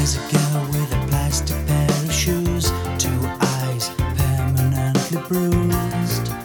There's a girl with a plastic pair of shoes, two eyes permanently bruised.